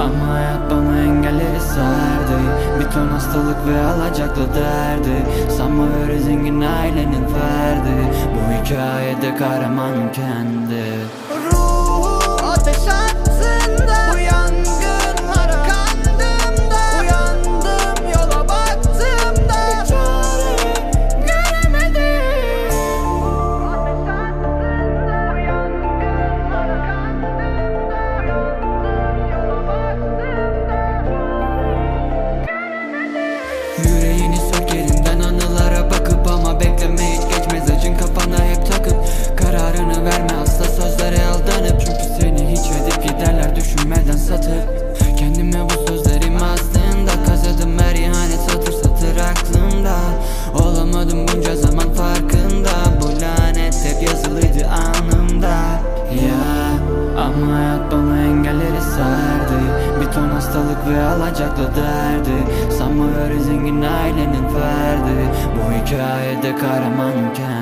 Ama hayat bana engelleri serdi. Bir ton hastalık ve alacaklı derdi. Sanma öyle zengin ailenin ferdi. Bu hikayede kahramanım kendi. Ruhu ateş altında, bu yangınlara kandığımda, uyandım yola baktığımda bir çare göremedim. Ateş altında, bu yangınlara kandığımda, uyandım yola baktığımda göremedim. Yüreğini sök yerinden, anılara bakıp ama bekleme hiç geçmez, acın kafana hep takıp kararını verme asla sözlere aldanıp. Çünkü seni hiç edip giderler düşünmeden satıp. Kendime bu sözlerim aslında kazıdım, her ihanet satır satır aklımda. Olamadım bunca zaman farkında, bu lanet hep yazılıydı anımda. Ya ama hayat bana engelleri serdi. Bir ton hastalık ve alacaklı derdi. Sanma öyle zengin ailenin ferdi. Bu hikayede kahramanım kendi.